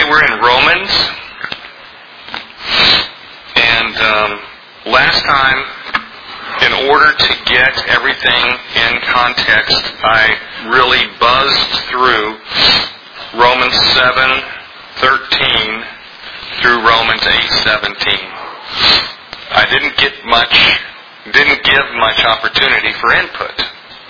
we're in Romans. And last time, in order to get everything in context, I really buzzed through Romans 7:13 through Romans 8:17. I didn't give much opportunity for input.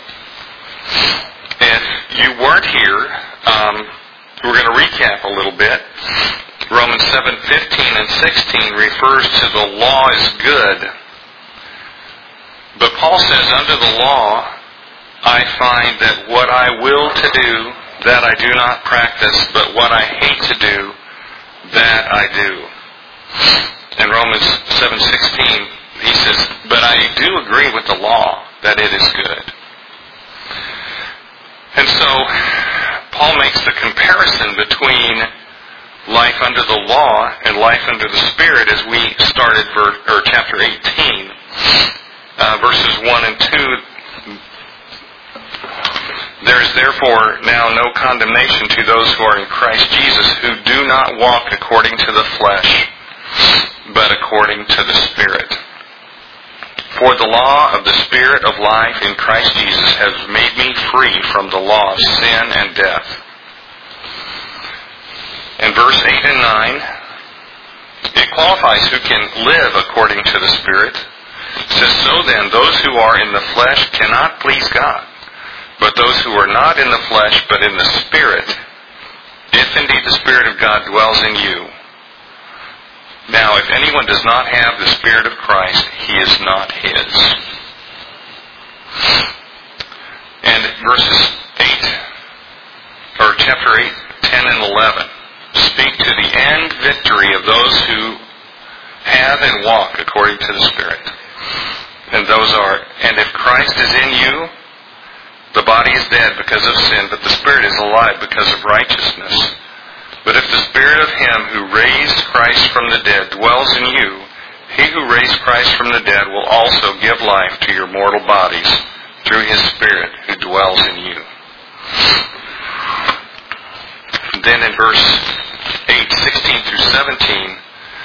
If you weren't here, we're going to recap a little bit. Romans 7:15 and 16 refers to the law is good. But Paul says, under the law, I find that what I will to do, that I do not practice, but what I hate to do, that I do. In Romans 7:16, he says, but I do agree with the law that it is good. And so, Paul makes the comparison between life under the law and life under the Spirit as we started chapter 18. Verses 1 and 2, there is therefore now no condemnation to those who are in Christ Jesus, who do not walk according to the flesh, but according to the Spirit. For the law of the Spirit of life in Christ Jesus has made me free from the law of sin and death. In verse 8 and 9, it qualifies who can live according to the Spirit. It says, so then, those who are in the flesh cannot please God, but those who are not in the flesh, but in the Spirit, if indeed the Spirit of God dwells in you. Now, if anyone does not have the Spirit of Christ, he is not his. And verses 8, or chapter 8, 10 and 11, speak to the end victory of those who have and walk according to the Spirit. And those are, and if Christ is in you, the body is dead because of sin, but the Spirit is alive because of righteousness. But if the Spirit of Him who raised Christ from the dead dwells in you, He who raised Christ from the dead will also give life to your mortal bodies through His Spirit who dwells in you. Then in verse 8, 16 through 17,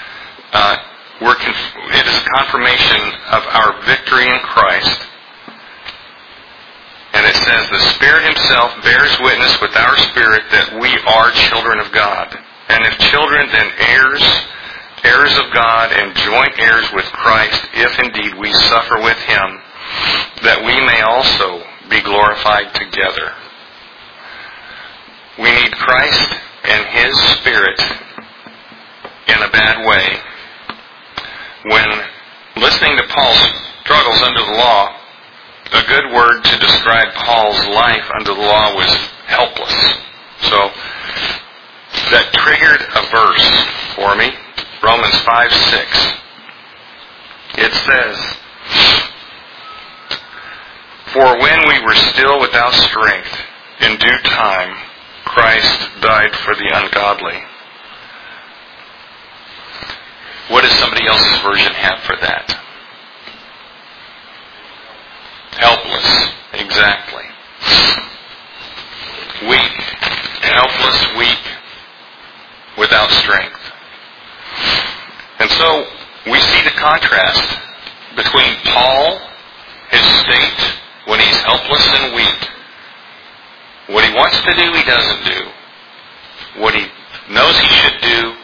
it is a confirmation of our victory in Christ. And it says, the Spirit Himself bears witness with our spirit that we are children of God. And if children, then heirs, heirs of God, and joint heirs with Christ, if indeed we suffer with Him, that we may also be glorified together. We need Christ and His Spirit in a bad way. When listening to Paul's struggles under the law, a good word to describe Paul's life under the law was helpless. So that triggered a verse for me, Romans 5:6. It says, for when we were still without strength, in due time, Christ died for the ungodly. What does somebody else's version have for that? Helpless. Exactly. Weak. Helpless, weak, without strength. And so we see the contrast between Paul, his state, when he's helpless and weak. What he wants to do, he doesn't do. What he knows he should do,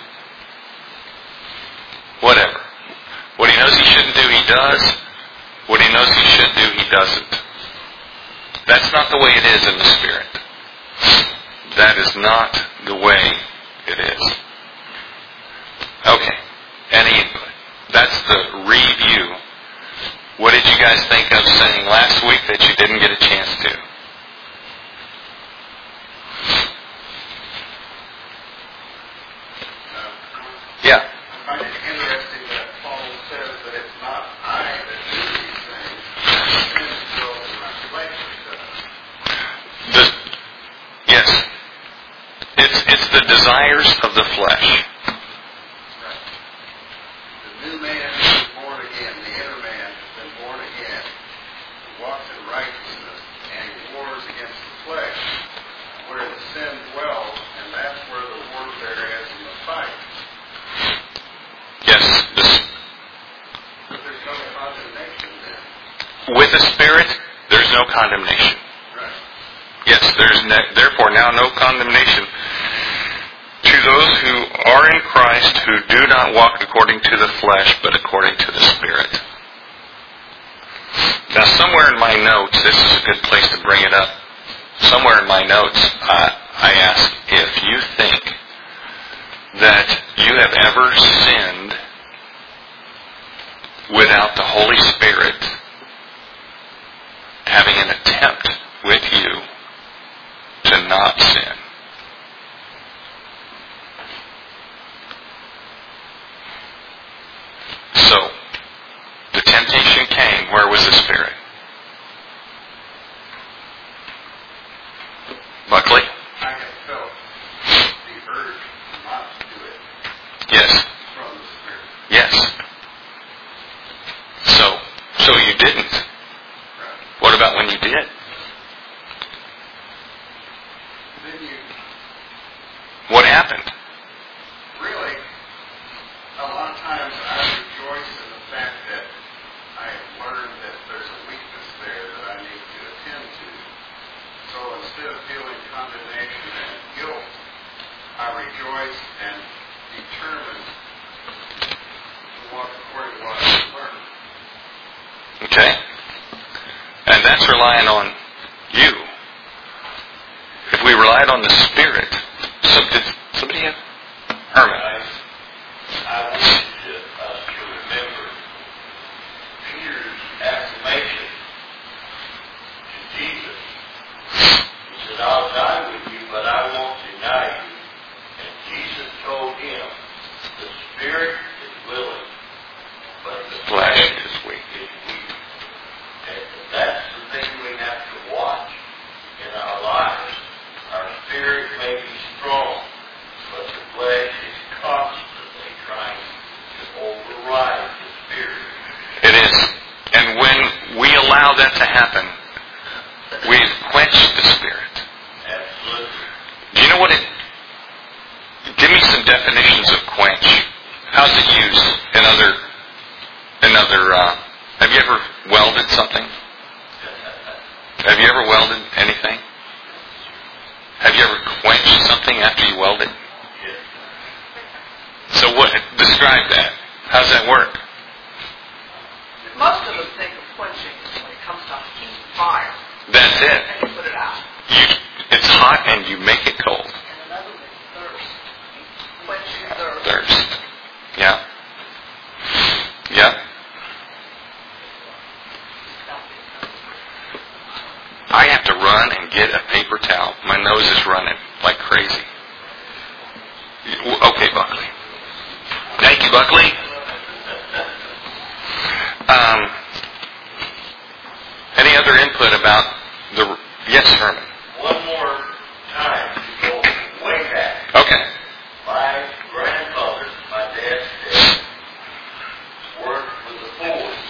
whatever. What he knows he shouldn't do, he does. What he knows he should do, he doesn't. That's not the way it is in the Spirit. That is not the way it is. Okay. Any input? That's the review. What did you guys think of saying last week that you didn't get a chance to? Yeah. I find it interesting that Paul says that it's not I that do these things, sin dwells in my flesh does. Yes. It's the desires of the flesh. Right. The new man is born again, the inner man has been born again, he walks in righteousness, and he wars against the flesh, where the sin dwells, and that's where the warfare is, and With the Spirit, there's no condemnation. Right. Yes, there's therefore now no condemnation to those who are in Christ, who do not walk according to the flesh, but according to the Spirit. Now, somewhere in my notes, this is a good place to bring it up. Somewhere in my notes, I ask if you think that you have ever sinned without the Holy Spirit having an attempt with you to not sin. So, the temptation came. Where was the Spirit? Buckley? I have felt the urge not to do it Yes. from the Spirit. Yes. So you didn't. Right. What about when you did? Then you What happened? really, a lot of times I rejoice in the fact that I have learned that there's a weakness there that I need to attend to. So instead of feeling condemnation and guilt, I rejoice and determine to walk according to what I've learned. Okay? And that's relying on you. If we relied on the Spirit, so did somebody have? Herman. I want us to remember Peter's affirmation to Jesus. He said, I'll die with you, but I won't deny you. And Jesus told him, the spirit is willing, but the Flesh is weak. is weak. And that's the thing we have to watch in our lives. Our spirit may be strong, but the flesh is constantly trying to override the spirit. It is. And when we allow that to happen, we've quenched the Spirit. Absolutely. Do you know what it... Give me some definitions of quench. How's it used in other... have you ever welded something? Have you ever welded anything? Have you ever quenched something after you welded? Yes. So what? Describe that. How does that work? Most of us think of quenching when it comes to heat and fire, That's it. and you put it out. It's hot and you make it cold. And another thing, thirst. Quench your thirst. Thirst. Yeah. Yeah. I have to run and get a paper towel. My nose is running like crazy. Okay, Buckley. Thank you, Buckley. Any other input about the... Yes, Herman. One more time to go way back. Okay. My grandfather, my dad's dad, worked with the Fords.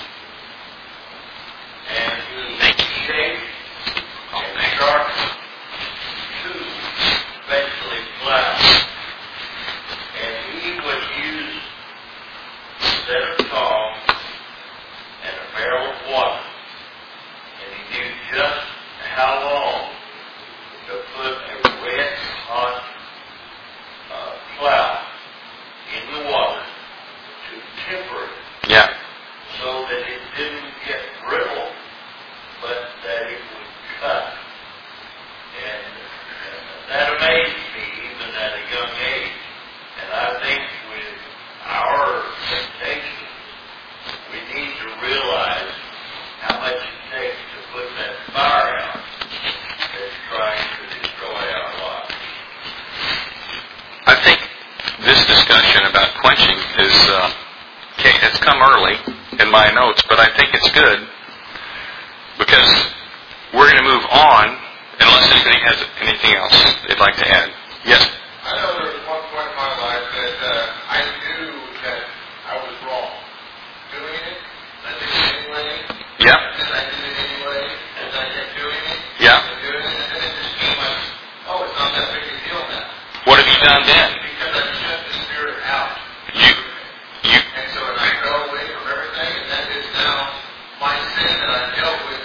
And he shaped and sharpened two eventually plows. And he would use a set of tongs and a barrel of water. And he knew just how long to put a red hot plow in the water to temper it Yeah. so that it didn't get brittle, but that it would cut. And that amazed me even at a young age. And I think with our temptations, we need to realize how much it takes to put that fire out that's trying to destroy our lives. I think this discussion about quenching is... it's come early in my notes, but I think it's good because we're going to move on unless anybody has anything else they'd like to add. Yes? I know there was one point in my life that I knew that I was wrong doing it. I did it anyway. Yeah? And I did it anyway. And I kept doing it. Yeah? And doing it. And then it just came like, oh, it's not that big a deal now. What have you done then? Because I shut the spirit out. You... And so I fell away from everything, and that is now my sin that I dealt with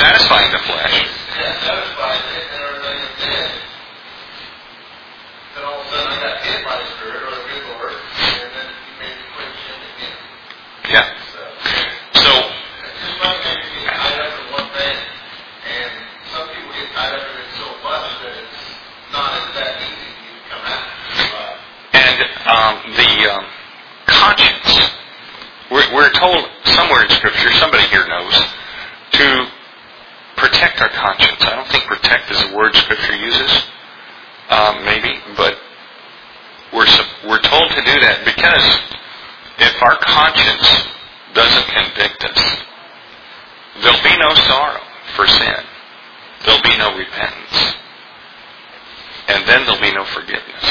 satisfying the flesh. Yeah, satisfies it and everything, and then all of a sudden I got hit by the Spirit or the good Lord, and then He made me quit sin again. Yeah. So, It's just like maybe being tied up in one thing, and some people get tied up in it so much that it's not that easy for you to come out. and the conscience, we're told somewhere in Scripture, somebody here knows, to protect our conscience. I don't think protect is a word Scripture uses, maybe, but we're told to do that because if our conscience doesn't convict us, there'll be no sorrow for sin. There'll be no repentance. And then there'll be no forgiveness.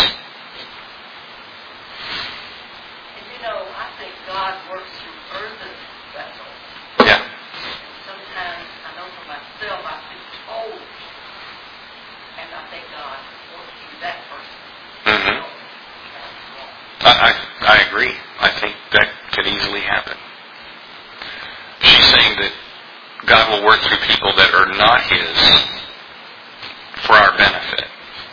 And you know, I think God works through earthen vessels. Yeah. Sometimes, I know for myself, I've been told, and I think God works through that person. Mm-hmm. That's wrong. I agree. I think that could easily happen. She's saying that God will work through people that are not His for our benefit.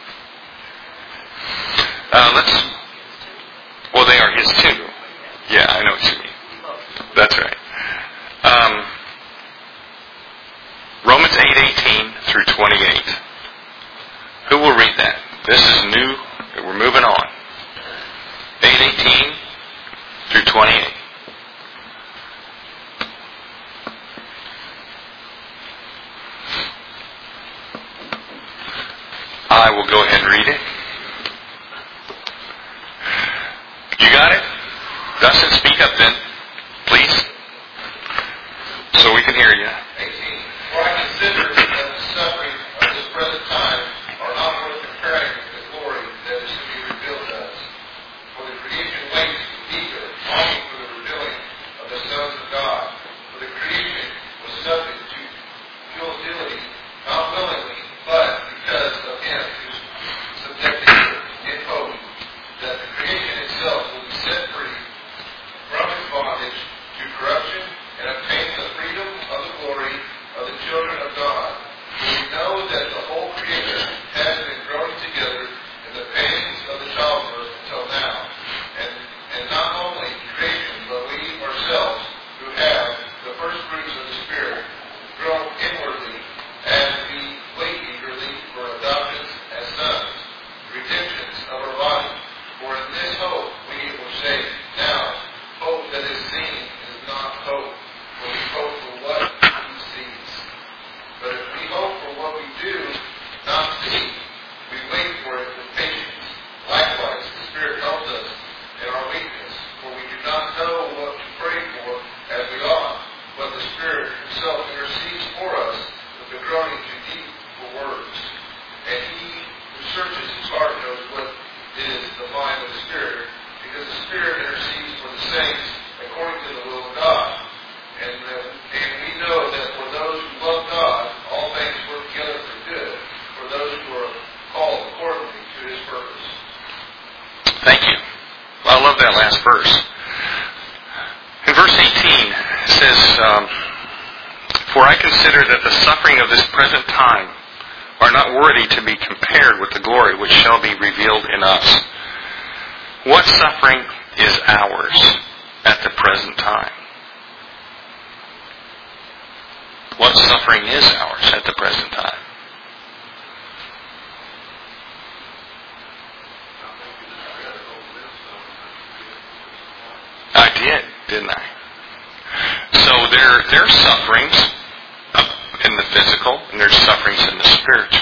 Well, they are His too. Yeah, I know what you mean. That's right. Romans 8:18 through 28. Who will read that? This is new. We're moving on. 8:18 through 28. I will go ahead and read it. You got it? Dustin, speak up then, please, so we can hear you. 18. For I consider that the suffering of this present time are not worth comparing with the glory that is to be revealed to us. For the creation waits eager, longing for the revealing of the sons of God. For the creation was subject to futility, not willingly, but because of Him who subjected it in hope, that the creation itself will be set free from its bondage to corruption and obtain the freedom of the glory of the children of God. For we know that the whole creation has been growing together in the pains of the childbirth until now. And not only creation, but we ourselves who have the first fruits of the Spirit grow inwardly as we wait eagerly for adoptions as sons, redemptions of our body. For in this hope we were saved. Now, hope that is seen is not hope, for we hope for what we sees. But if we hope for what we do not see, we wait for it with patience. Likewise, the Spirit helps us in our weakness, for we do not know what to pray for as we ought, but the Spirit Himself intercedes for us with the groaning too deep for words. And He who searches His heart knows what is the mind of the Spirit, because the Spirit intercedes for the saints according to the will of God. And we know that for those who love God, all things work together for good, for those who are called accordingly to His purpose. Thank you. I love that last verse. In verse 18 it says, For I consider that the suffering of this present time are not worthy to be compared with the glory which shall be revealed in us. What suffering is ours at the present time? What suffering is ours at the present time? I did, didn't I? So there are sufferings in the physical, and there's sufferings in the spiritual.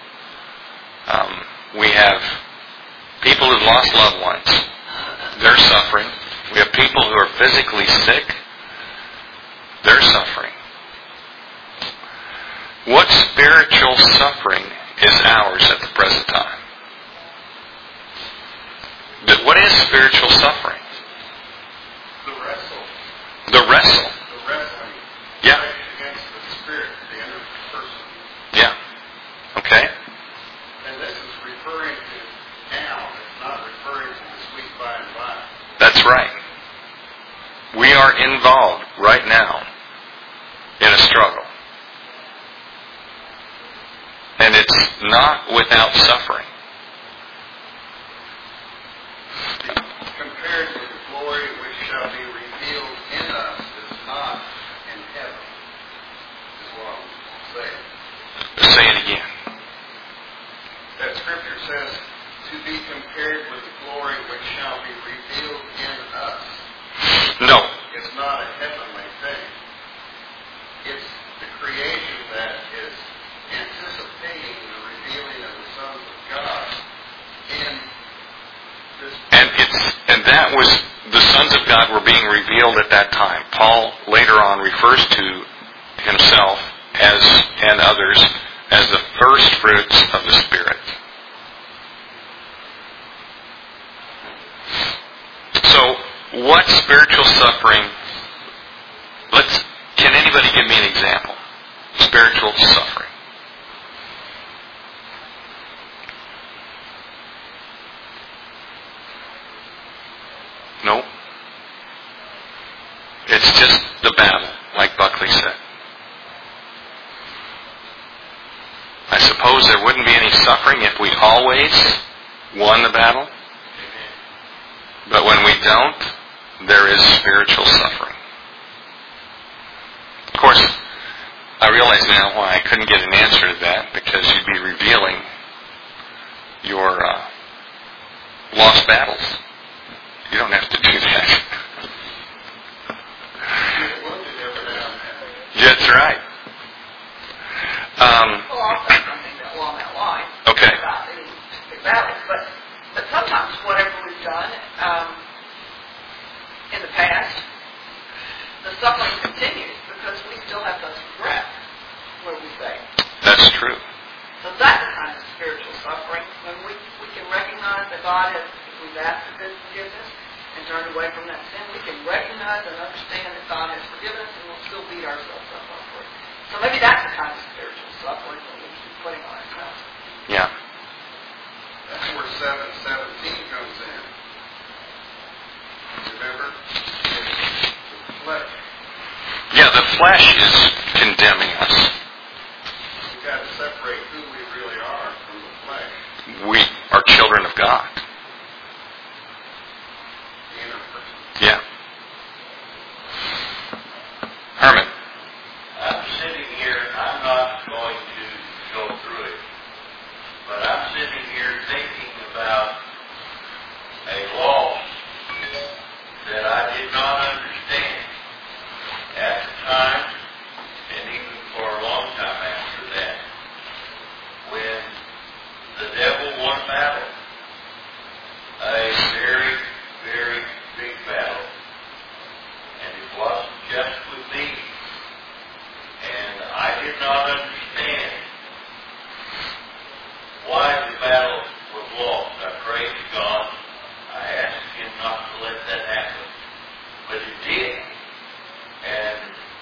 We have people who've lost loved ones. They're suffering. We have people who are physically sick. They're suffering. What spiritual suffering is ours at the present time? What is spiritual suffering? The wrestle. The wrestle. The wrestling. Yeah. Against the Spirit, the inner person. Yeah. Okay. And this is referring to now. It's not referring to this week by and by. That's right. We are involved right now in a struggle. it's not without suffering. Compared with the glory which shall be revealed in us is not in heaven, is what I'm saying. Say it again. That scripture says, to be compared with the glory which shall be revealed in us. No. It's not a heavenly thing. It's the creation that is anticipating the revealing of the sons of God in this. And that was, the sons of God were being revealed at that time. Paul later on refers to himself and others as the first fruits of the Spirit. So, what spiritual suffering? Can anybody give me an example? Spiritual suffering. No. It's just the battle, like Buckley said. I suppose there wouldn't be any suffering if we always won the battle. But when we don't, there is spiritual suffering. Of course, I realize now why I couldn't get an answer to that, because you'd be revealing your lost battles. You don't have to do that. That's right. Well, I'll say something along that line. Okay. About any specific battles, but sometimes whatever we've done in the past, the suffering continues because we still have those regrets where we say. That's true. So that's the kind of spiritual suffering when we can recognize that God has, if we've asked for good forgiveness and turned away from that sin, we can recognize and understand that God has forgiven us, and we'll still beat ourselves up over it. So maybe that's the kind of spiritual suffering that we keep putting on ourselves. Yeah. That's where 7:17 comes in. Remember? It's the flesh. Yeah, the flesh is condemning us. We've got to separate who we really are from the flesh. We are children of God. The inner person. Yeah. Herman. I'm sitting here, I'm not going to go through it, but I'm sitting here thinking about a loss that I did not understand at the time, and even for a long time after that, when the devil won battle, a very, very big battle, and it wasn't just with me. And I did not understand why the battle was lost. I prayed to God. I asked Him not to let that happen. But it did. And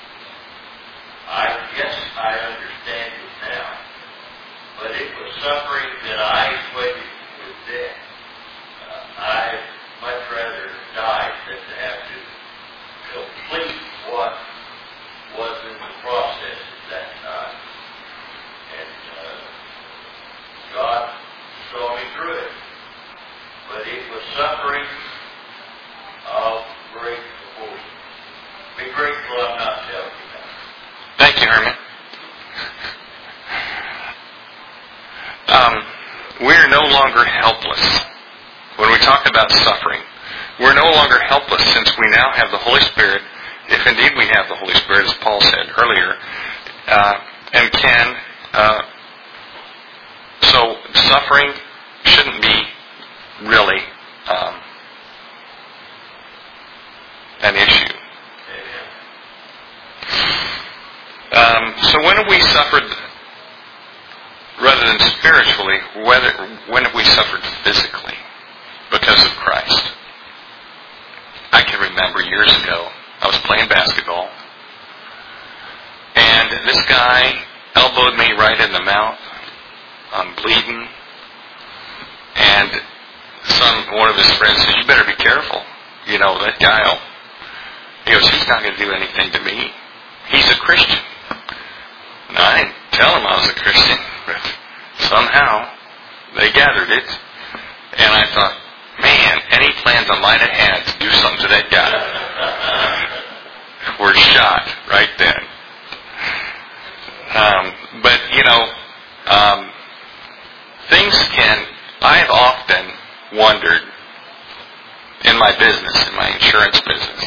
I guess I understand it now. But it was suffering that I equated with death. I'd much rather die than to have to complete what was in the process at that time. And God saw me through it. But it was suffering of great proportion. Be grateful I'm not telling you that. Thank you, Herman. We're no longer helpless. When we talk about suffering, we're no longer helpless since we now have the Holy Spirit, if indeed we have the Holy Spirit, as Paul said earlier, and can. So suffering shouldn't be really an issue. So when have we suffered, rather than spiritually, when have we suffered physically because of Christ? I can remember years ago, I was playing basketball, and this guy elbowed me right in the mouth. I'm bleeding, and one of his friends said, "You better be careful. You know, that guy he goes, he's not going to do anything to me. He's a Christian." And I didn't tell him I was a Christian, but somehow they gathered it, and I thought, man, any plans I might have had to do something to that guy were shot right then. But, I've often wondered in my business, in my insurance business,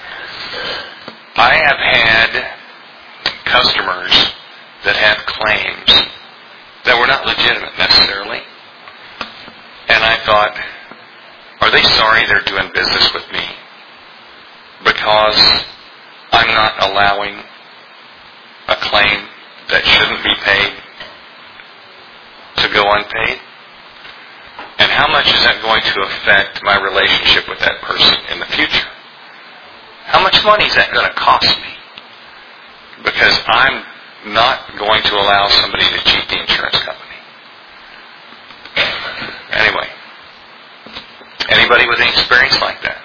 I have had customers that have claims that were not legitimate necessarily. And I thought, are they sorry they're doing business with me because I'm not allowing a claim that shouldn't be paid to go unpaid? And how much is that going to affect my relationship with that person in the future? How much money is that going to cost me? Because I'm not going to allow somebody to cheat the insurance company. Anyway, anybody with any experience like that?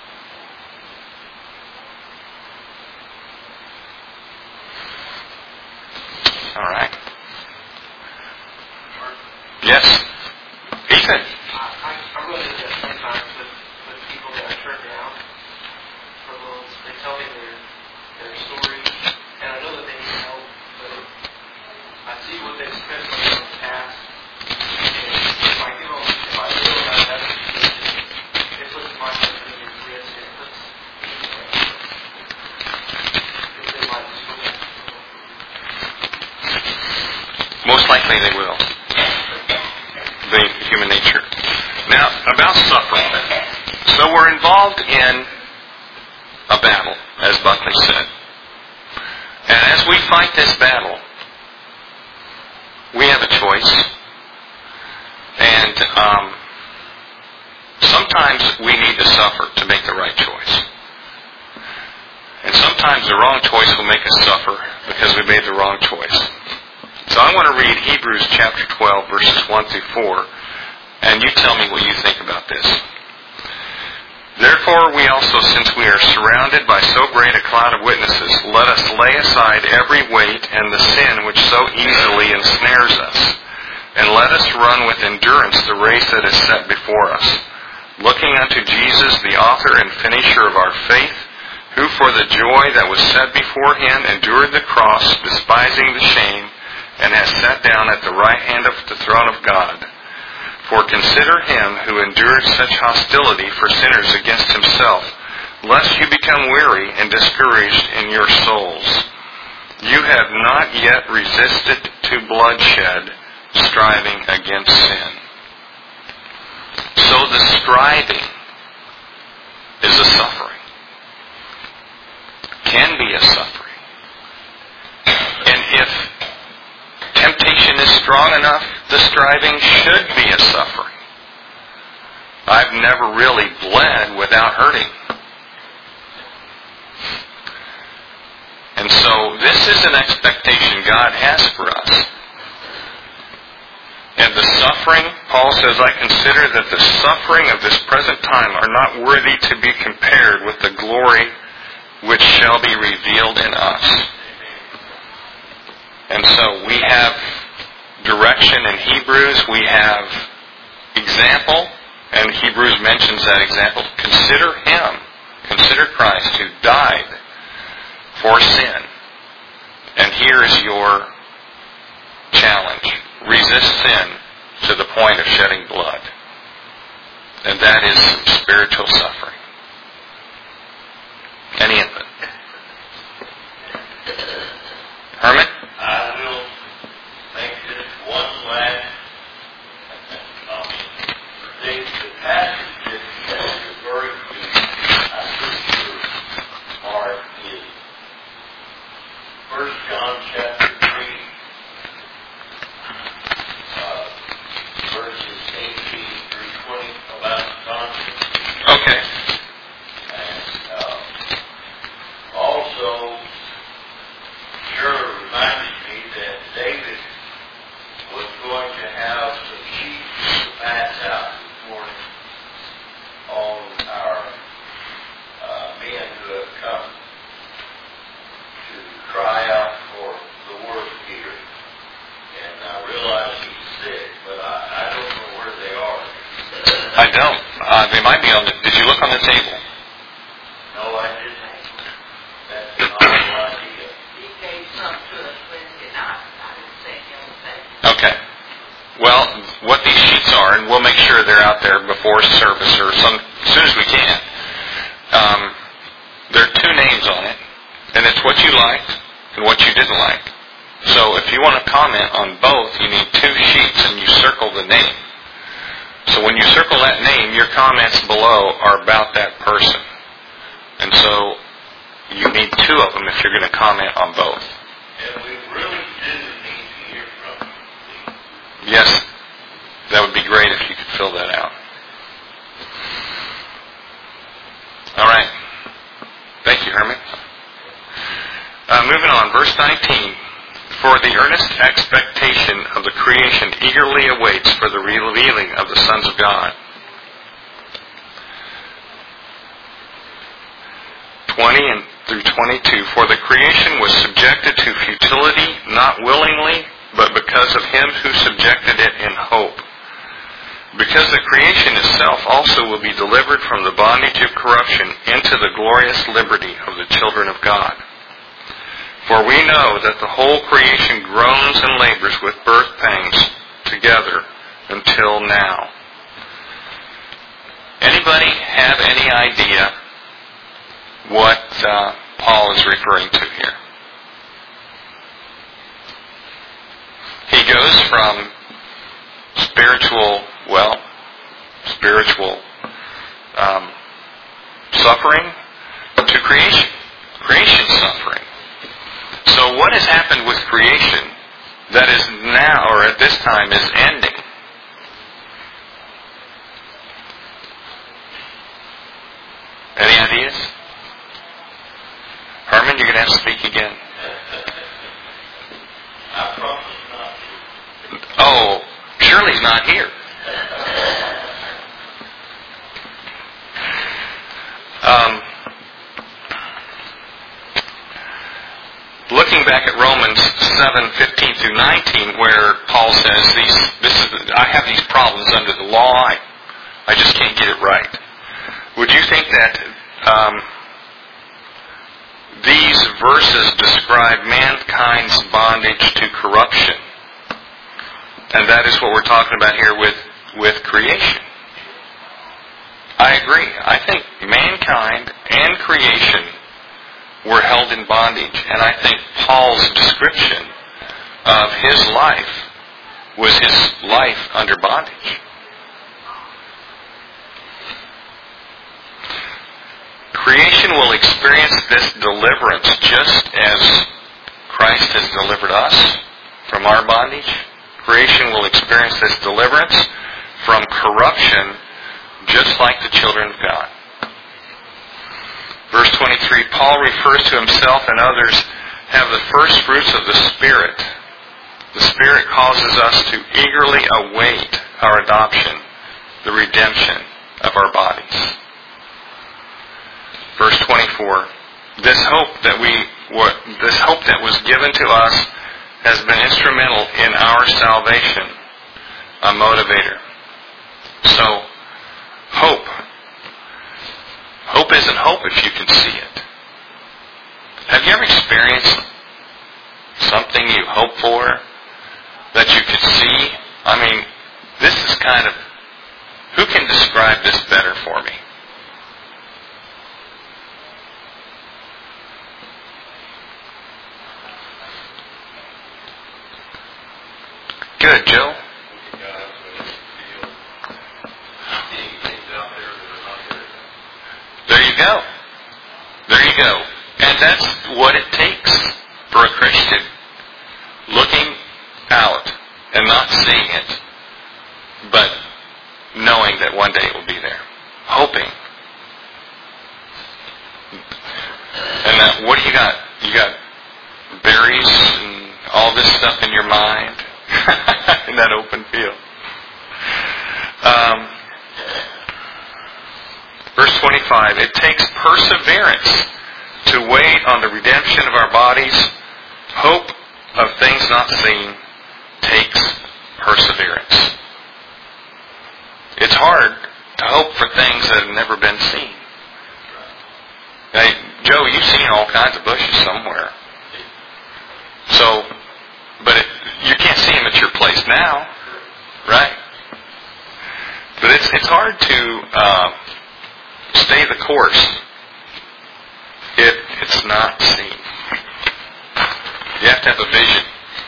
All right. Yes? Ethan? I run into that sometimes with people that I turn down for loans. They tell me their story, and I know that they need help, but I see what they've spent money in the past, and if I realize that it puts my husband at risk, it puts their life at risk. Most likely they will. The human nature. Now, about suffering. So we're involved in a battle, as Buckley said. And as we fight this battle, we have a choice. And sometimes we need to suffer to make the right choice. And sometimes the wrong choice will make us suffer because we made the wrong choice. So I want to read Hebrews chapter 12, verses 1 through 4, and you tell me what you think about this. Therefore we also, since we are surrounded by so great a cloud of witnesses, let us lay aside every weight and the sin which so easily ensnares us, and let us run with endurance the race that is set before us, looking unto Jesus, the author and finisher of our faith, who for the joy that was set before him endured the cross, despising the shame, and has sat down at the right hand of the throne of God. For consider him who endured such hostility for sinners against himself, lest you become weary and discouraged in your souls. You have not yet resisted to bloodshed, striving against sin. So the striving is a suffering. Can be a suffering. And if temptation is strong enough, the striving should be a suffering. I've never really bled without hurting. And so this is an expectation God has for us. And the suffering, Paul says, I consider that the suffering of this present time are not worthy to be compared with the glory which shall be revealed in us. And so we have direction in Hebrews, we have example, and Hebrews mentions that example. Consider him, consider Christ who died for sin. And here is your challenge. Resist sin to the point of shedding blood. And that is some spiritual suffering. Any input? Herman? I will make this one last comment. The passages that are referring to, I think, are in 1 John chapter 3, verses 18 through 20, about conscience. Okay. And also, sure, remind They might be on the... Did you look on the table? No, I didn't. That's an awful idea. He gave some to us Wednesday night. I didn't say anything. Okay. Well, what these sheets are, and we'll make sure they're out there before service or as soon as we can. There are two names on it, and it's what you liked and what you didn't like. So if you want to comment on both, you need two sheets and you circle the name. So when you circle that name, your comments below are about that person. And so you need two of them if you're going to comment on both. And we really do need to hear from you. Yes, that would be great if you could fill that out. All right. Thank you, Herman. Moving on, verse 19. For the earnest expectation of the creation eagerly awaits for the revealing of the sons of God. 20 and through 22. For the creation was subjected to futility, not willingly, but because of him who subjected it in hope. Because the creation itself also will be delivered from the bondage of corruption into the glorious liberty of the children of God. For we know that the whole creation groans and labors with birth pangs together until now. Anybody have any idea what Paul is referring to here? He goes from spiritual suffering to creation suffering. So what has happened with creation that is now, or at this time, is ending? Any ideas? Herman, you're going to have to speak again. I promise not to. Oh, Shirley's not here. Looking back at Romans 7:15 through 19, where Paul says, I have these problems under the law, I just can't get it right. Would you think that these verses describe mankind's bondage to corruption? And that is what we're talking about here with creation. I agree. I think mankind and creation were held in bondage. And I think Paul's description of his life was his life under bondage. Creation will experience this deliverance just as Christ has delivered us from our bondage. Creation will experience this deliverance from corruption just like the children of God. Verse 23, Paul refers to himself and others have the first fruits of the Spirit. The Spirit causes us to eagerly await our adoption, the redemption of our bodies. Verse 24, this hope that was given to us has been instrumental in our salvation, a motivator. So, hope. Hope isn't hope if you can see it. Have you ever experienced something you hoped for that you could see? I mean, this is kind of, who can describe this better for me? Good, Joe. There you go. There you go. And that's what it takes for a Christian. Looking out and not seeing it, but knowing that one day it will be there. Hoping. And that, what do you got? You got berries and all this stuff in your mind in that open field. Verse 25, it takes perseverance to wait on the redemption of our bodies. Hope of things not seen takes perseverance. It's hard to hope for things that have never been seen. Hey, Joe, you've seen all kinds of bushes somewhere. So, but you can't see them at your place now, right? But it's hard to stay the course. It's not seen. You have to have a vision.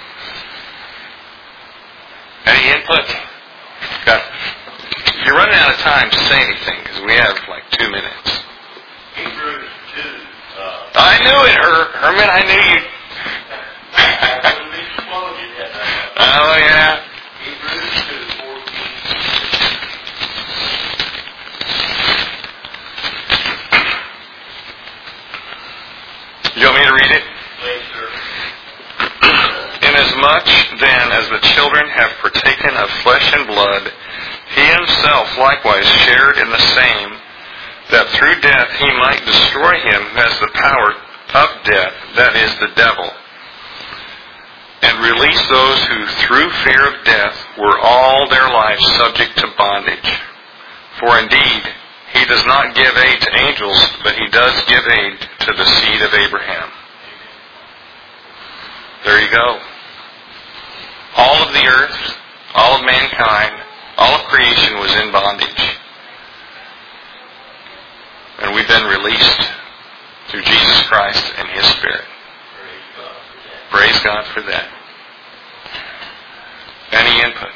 Any input? You're running out of time to say anything because we have like 2 minutes. Hebrews 2. I knew it, Herman. I knew you. I wouldn't be exploded yet. Oh, yeah. Hebrews 2, 14. You want me to read it? Please, sir. Inasmuch then as the children have partaken of flesh and blood, he himself likewise shared in the same, that through death he might destroy him who has the power of death, that is, the devil, and release those who through fear of death were all their life subject to bondage. For indeed, he does not give aid to angels, but he does give aid to the seed of Abraham. There you go. All of the earth, all of mankind, all of creation was in bondage. And we've been released through Jesus Christ and His Spirit. Praise God for that. Any input?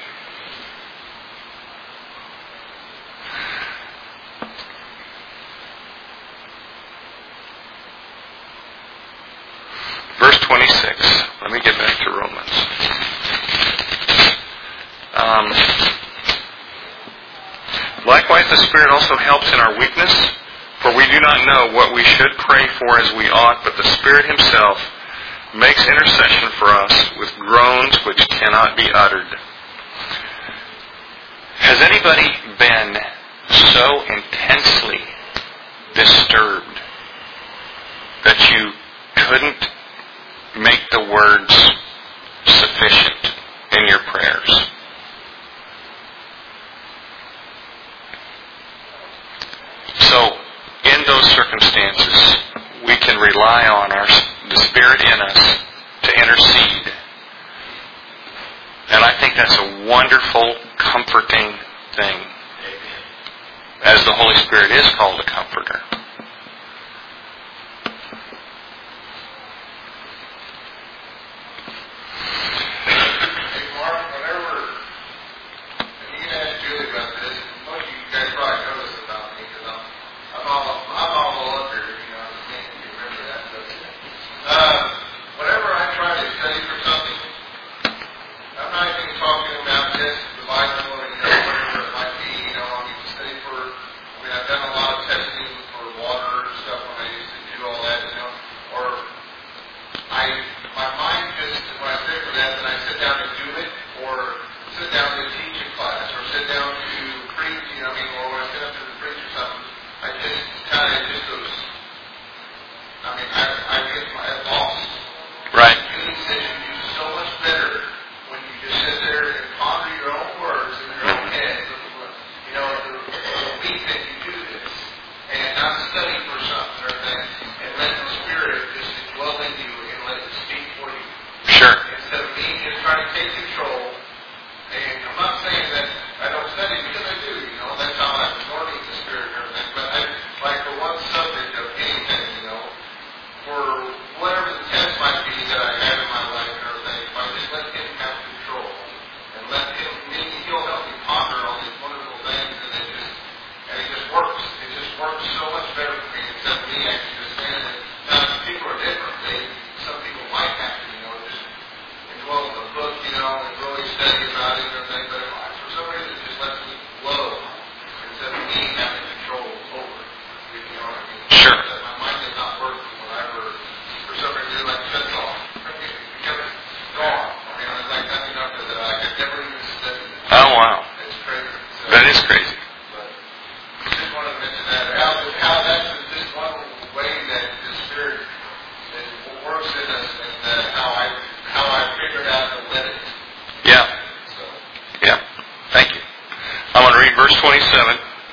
Verse 26. Let me get back to Romans. Likewise, the Spirit also helps in our weakness, for we do not know what we should pray for as we ought, but the Spirit Himself makes intercession for us with groans which cannot be uttered. Has anybody been so intensely disturbed that you couldn't make the words sufficient in your prayers? So, in those circumstances, we can rely on the Spirit in us to intercede. And I think that's a wonderful, comforting thing. As the Holy Spirit is called a comforter.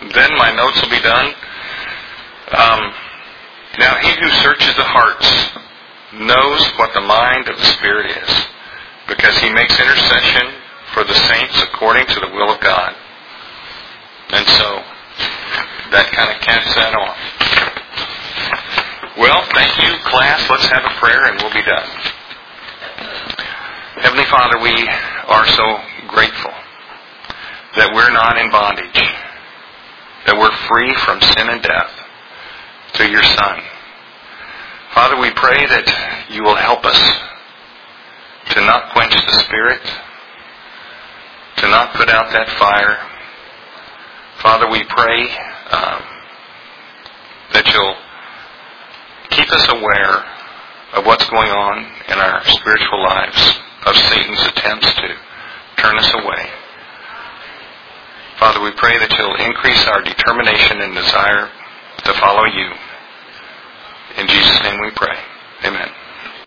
then my notes will be done. Now he who searches the hearts knows what the mind of the Spirit is, because he makes intercession for the saints according to the will of God. And so, that kind of caps that off. Well, thank you, class. Let's have a prayer and we'll be done. Heavenly Father, we are so grateful that we're not in bondage, that we're free from sin and death through your Son. Father, we pray that you will help us to not quench the Spirit, to not put out that fire. Father, we pray that you'll keep us aware of what's going on in our spiritual lives, of Satan's attempts to turn us away. Father, we pray that you'll increase our determination and desire to follow you. In Jesus' name we pray. Amen.